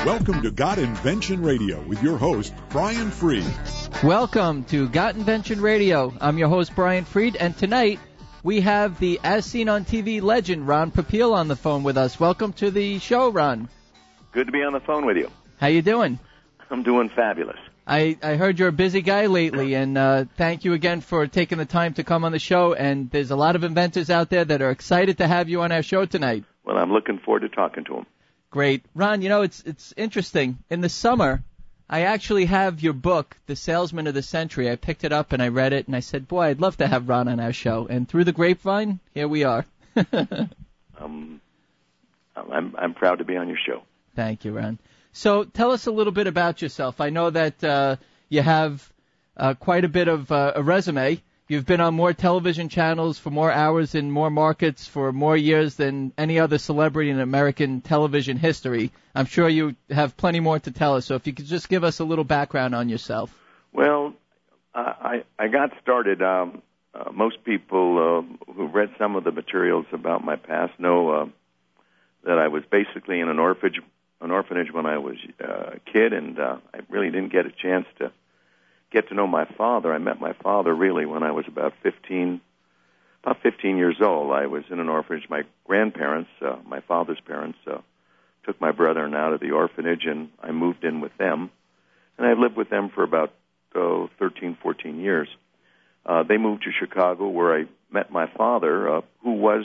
Welcome to Got Invention Radio with your host, Brian Freed. Welcome to Got Invention Radio. I'm your host, Brian Freed, and tonight we have the As Seen on TV legend, Ron Popeil, on the phone with us. Welcome to the show, Ron. Good to be on the phone with you. How you doing? I'm doing fabulous. I heard you're a busy guy lately, and thank you again for taking the time to come on the show. And there's a lot of inventors out there that are excited to have you on our show tonight. Well, I'm looking forward to talking to them. Great. Ron, you know, it's interesting. In the summer, I actually have your book, The Salesman of the Century. I picked it up and I read it, and I said, boy, I'd love to have Ron on our show. And through the grapevine, here we are. I'm proud to be on your show. Thank you, Ron. So tell us a little bit about yourself. I know that you have quite a bit of a resume. You've been on more television channels for more hours in more markets for more years than any other celebrity in American television history. I'm sure you have plenty more to tell us. So if you could just give us a little background on yourself. Well, I got started. Most people who've read some of the materials about my past know that I was basically in an orphanage when I was a kid, and I really didn't get a chance to get to know my father. I met my father really when I was about 15 years old. I was in an orphanage. My grandparents, my father's parents, took my brother and out of the orphanage, and I moved in with them. And I lived with them for about 13, 14 years. They moved to Chicago, where I met my father, who was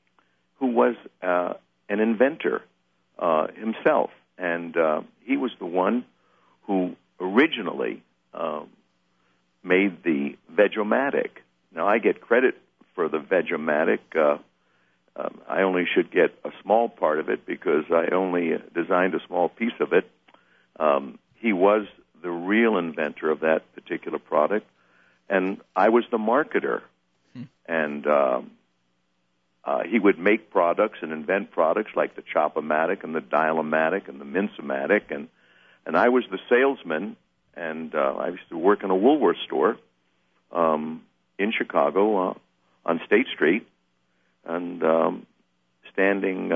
an inventor himself. And he was the one who originally made the Veg-O-Matic. Now, I get credit for the Veg-O-Matic. I only should get a small part of it because I only designed a small piece of it. He was the real inventor of that particular product, and I was the marketer. And he would make products and invent products like the Chop-O-Matic and the Dial-O-Matic and the Mince-O-Matic, and I was the salesman. And I used to work in a Woolworth store in Chicago on State Street, and standing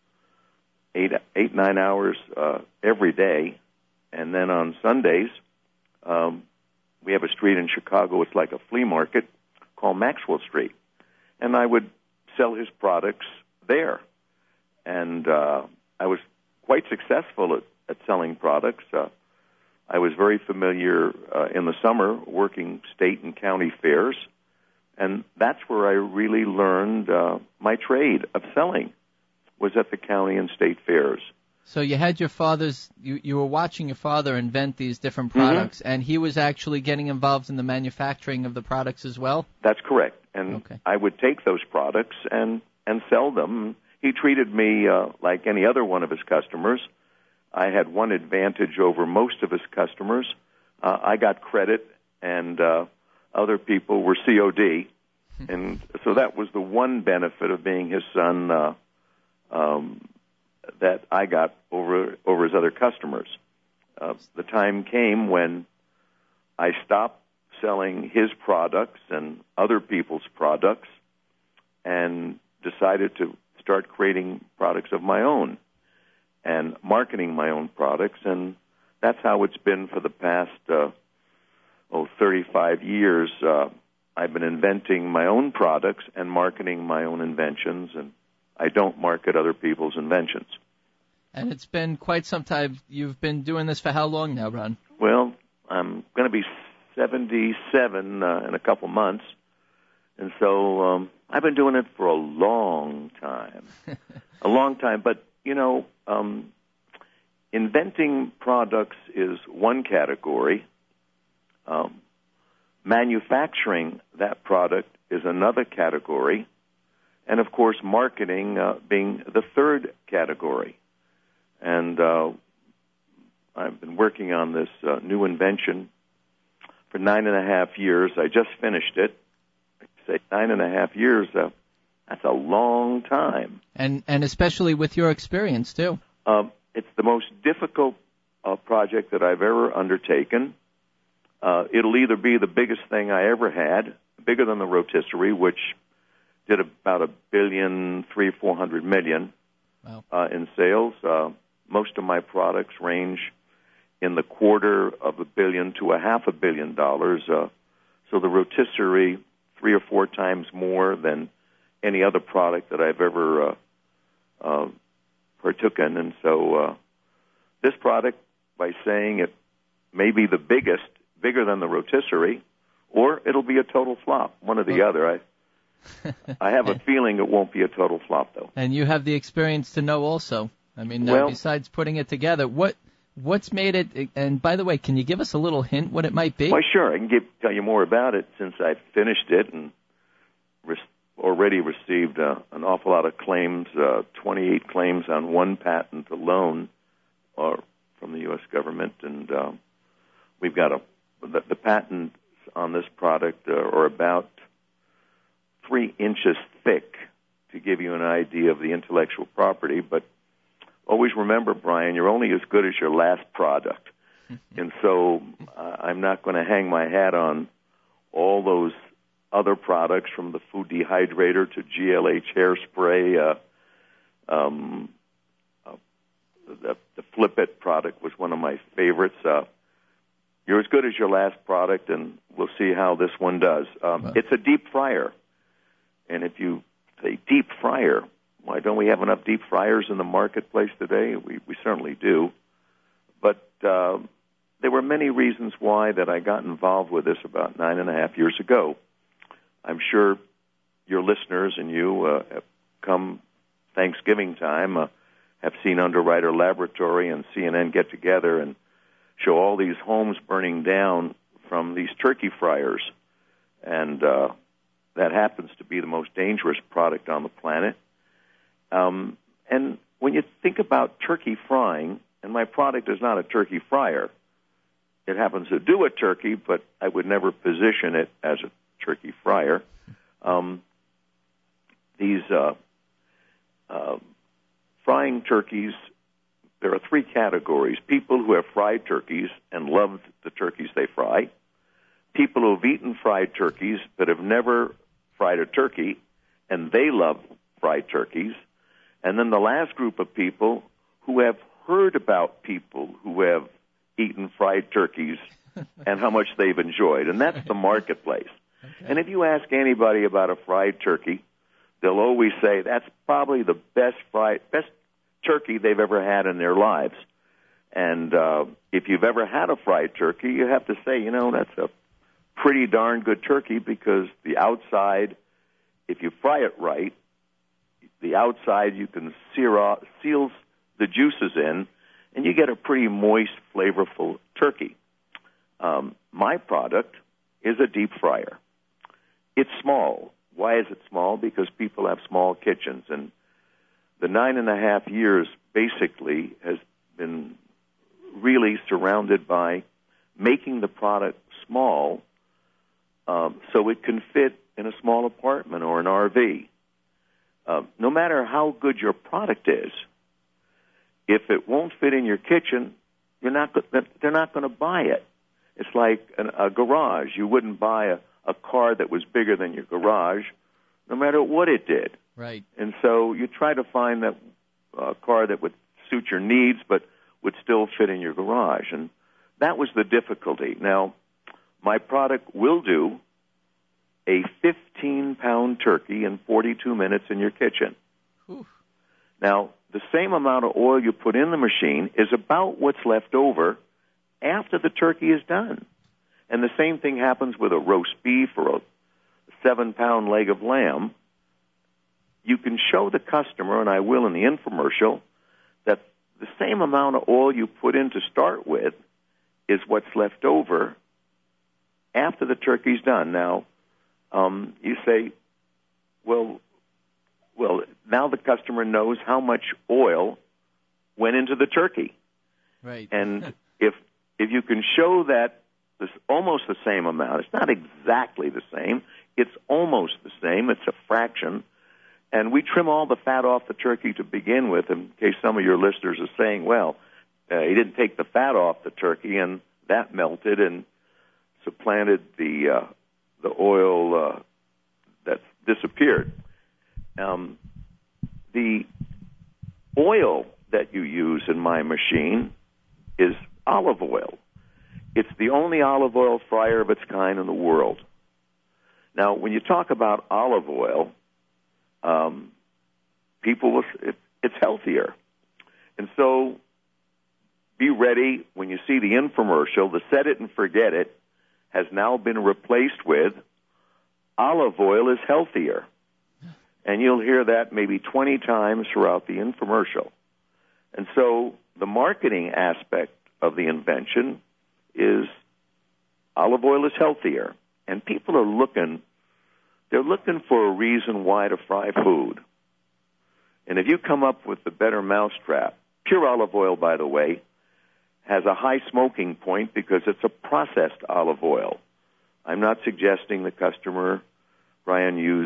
8-9 hours every day. And then on Sundays, we have a street in Chicago. It's like a flea market called Maxwell Street, and I would sell his products there. And I was quite successful at selling products. I was very familiar in the summer working state and county fairs, and that's where I really learned my trade of selling, was at the county and state fairs. So you had your father's, you were watching your father invent these different products, and he was actually getting involved in the manufacturing of the products as well? That's correct. And I would take those products and sell them. He treated me like any other one of his customers. I had one advantage over most of his customers. I got credit, and other people were COD. And so that was the one benefit of being his son that I got over his other customers. The time came when I stopped selling his products and other people's products and decided to start creating products of my own and marketing my own products, and that's how it's been for the past 35 years. I've been inventing my own products and marketing my own inventions, and I don't market other people's inventions. And it's been quite some time. You've been doing this for how long now, Ron? Well, I'm going to be 77 in a couple months, and so I've been doing it for a long time. A long time, but you know, inventing products is one category. Manufacturing that product is another category. And, of course, marketing being the third category. And I've been working on this new invention for 9.5 years. I just finished it. I say 9.5 years, that's a long time. And especially with your experience, too. It's the most difficult project that I've ever undertaken. It'll either be the biggest thing I ever had, bigger than the rotisserie, which did about $1.3 billion, $400 million wow. In sales. Most of my products range in the $250 million to $500 million. So the rotisserie 3 or 4 times more than any other product that I've ever partook in. And so this product, by saying it may be the biggest, bigger than the rotisserie, or it'll be a total flop, one or the other. I have a feeling it won't be a total flop, though. And you have the experience to know also. I mean, besides putting it together, what's made it? And by the way, can you give us a little hint what it might be? Well, sure. I can tell you more about it since I've finished it and already received an awful lot of claims, 28 claims on one patent alone from the U.S. government. And we've got the patents on this product are about 3 inches thick, to give you an idea of the intellectual property. But always remember, Brian, you're only as good as your last product. And so I'm not going to hang my hat on all those other products, from the food dehydrator to GLH hairspray. The Flip It product was one of my favorites. You're as good as your last product, and we'll see how this one does. It's a deep fryer. And if you say deep fryer, why don't we have enough deep fryers in the marketplace today? We certainly do. But there were many reasons why that I got involved with this about 9.5 years ago. I'm sure your listeners and you have come Thanksgiving time, have seen Underwriter Laboratory and CNN get together and show all these homes burning down from these turkey fryers. And that happens to be the most dangerous product on the planet. And when you think about turkey frying, and my product is not a turkey fryer, it happens to do a turkey, but I would never position it as a turkey fryer. These frying turkeys, there are 3 categories: people who have fried turkeys and love the turkeys they fry, people who have eaten fried turkeys but have never fried a turkey, and they love fried turkeys, and then the last group of people who have heard about people who have eaten fried turkeys and how much they've enjoyed, and that's the marketplace. Okay. And if you ask anybody about a fried turkey, they'll always say that's probably the best turkey they've ever had in their lives. And if you've ever had a fried turkey, you have to say, that's a pretty darn good turkey, because the outside, if you fry it right, the outside you can seal the juices in, and you get a pretty moist, flavorful turkey. My product is a deep fryer. It's small. Why is it small? Because people have small kitchens, and the 9.5 years basically has been really surrounded by making the product small so it can fit in a small apartment or an RV. No matter how good your product is, if it won't fit in your kitchen, they're not going to buy it. It's like a garage. You wouldn't buy a car that was bigger than your garage, no matter what it did. Right. And so you try to find that car that would suit your needs but would still fit in your garage. And that was the difficulty. Now, my product will do a 15-pound turkey in 42 minutes in your kitchen. Oof. Now, the same amount of oil you put in the machine is about what's left over after the turkey is done. And the same thing happens with a roast beef or a 7-pound leg of lamb. You can show the customer, and I will in the infomercial, that the same amount of oil you put in to start with is what's left over after the turkey's done. Now, you say, well, now the customer knows how much oil went into the turkey. Right. And if you can show that it's almost the same amount, it's not exactly the same, it's almost the same, it's a fraction, and we trim all the fat off the turkey to begin with, in case some of your listeners are saying, well, he didn't take the fat off the turkey, and that melted and supplanted the oil that disappeared. The oil that you use in my machine is olive oil. It's the only olive oil fryer of its kind in the world. Now, when you talk about olive oil, it's healthier. And so be ready when you see the infomercial. The set it and forget it has now been replaced with olive oil is healthier. And you'll hear that maybe 20 times throughout the infomercial. And so the marketing aspect of the invention is olive oil is healthier. And people are looking for a reason why to fry food. And if you come up with the better mousetrap, pure olive oil, by the way, has a high smoking point because it's a processed olive oil. I'm not suggesting the customer, Brian, use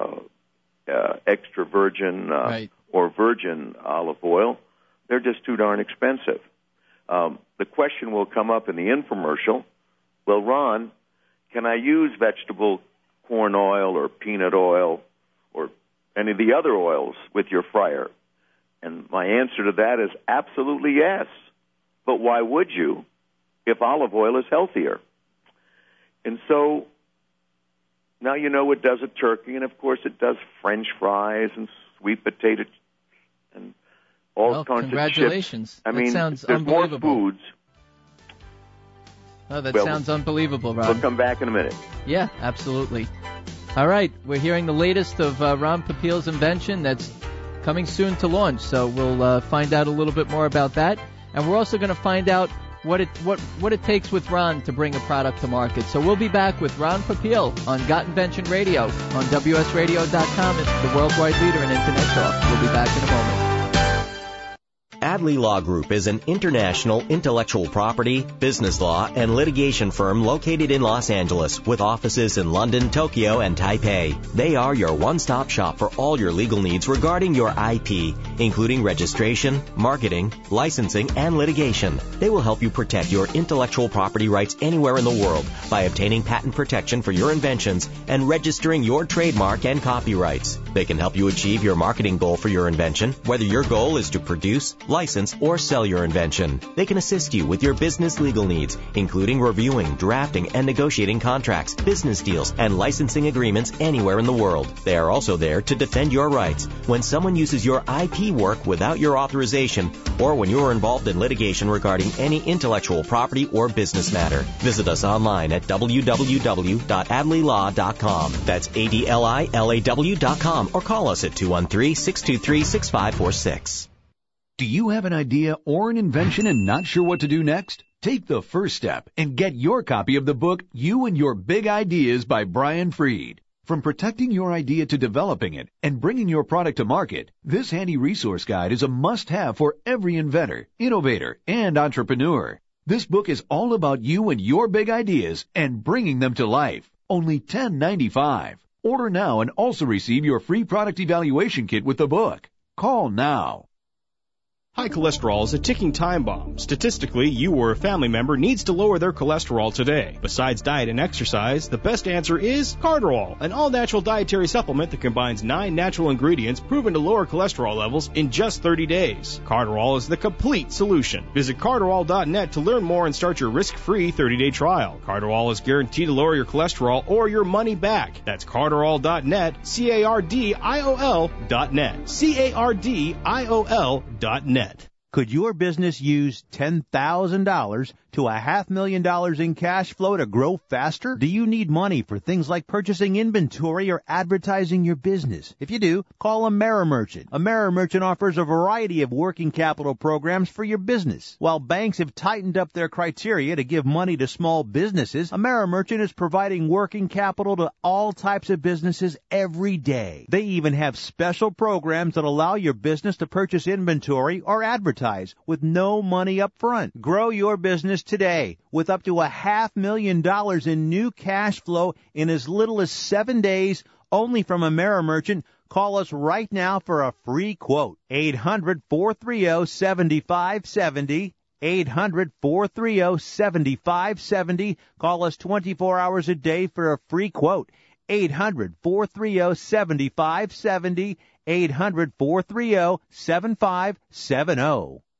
extra virgin or virgin olive oil. They're just too darn expensive. The question will come up in the infomercial, well, Ron, can I use vegetable corn oil or peanut oil or any of the other oils with your fryer? And my answer to that is absolutely yes. But why would you if olive oil is healthier? And so now you know it does a turkey, and of course it does French fries and sweet potato and all kinds of chips. Congratulations. I mean, sounds there's unbelievable. more foods. Oh, that sounds unbelievable, Ron. We'll come back in a minute. Yeah, absolutely. All right, we're hearing the latest of Ron Popeil's invention that's coming soon to launch, so we'll find out a little bit more about that. And we're also going to find out what it takes with Ron to bring a product to market. So we'll be back with Ron Popeil on Got Invention Radio on WSRadio.com. It's the worldwide leader in Internet talk. We'll be back in a moment. Adley Law Group is an international intellectual property, business law, and litigation firm located in Los Angeles with offices in London, Tokyo, and Taipei. They are your one-stop shop for all your legal needs regarding your IP, including registration, marketing, licensing, and litigation. They will help you protect your intellectual property rights anywhere in the world by obtaining patent protection for your inventions and registering your trademark and copyrights. They can help you achieve your marketing goal for your invention, whether your goal is to produce, license, or sell your invention. They can assist you with your business legal needs, including reviewing, drafting, and negotiating contracts, business deals, and licensing agreements anywhere in the world. They are also there to defend your rights when someone uses your IP work without your authorization or when you are involved in litigation regarding any intellectual property or business matter. Visit us online at www.adleylaw.com. That's ADLILAW.com, or call us at 213-623-6546. Do you have an idea or an invention and not sure what to do next? Take the first step and get your copy of the book, You and Your Big Ideas by Brian Freed. From protecting your idea to developing it and bringing your product to market, this handy resource guide is a must-have for every inventor, innovator, and entrepreneur. This book is all about you and your big ideas and bringing them to life. Only $10.95. Order now and also receive your free product evaluation kit with the book. Call now. High cholesterol is a ticking time bomb. Statistically, you or a family member needs to lower their cholesterol today. Besides diet and exercise, the best answer is Cardarol, an all-natural dietary supplement that combines 9 natural ingredients proven to lower cholesterol levels in just 30 days. Cardarol is the complete solution. Visit Cardarol.net to learn more and start your risk-free 30-day trial. Cardarol is guaranteed to lower your cholesterol or your money back. That's Cardarol.net, Cardiol.net, Cardiol.net. Could your business use $10,000 to $500,000 in cash flow to grow faster? Do you need money for things like purchasing inventory or advertising your business? If you do, call AmeriMerchant. AmeriMerchant offers a variety of working capital programs for your business. While banks have tightened up their criteria to give money to small businesses, AmeriMerchant is providing working capital to all types of businesses every day. They even have special programs that allow your business to purchase inventory or advertise with no money up front. Grow your business today with up to $500,000 in new cash flow in as little as 7 days, only from AmeriMerchant. Call us right now for a free quote. 800-430-7570. 800-430-7570. Call us 24 hours a day for a free quote. 800-430-7570. 800-430-7570.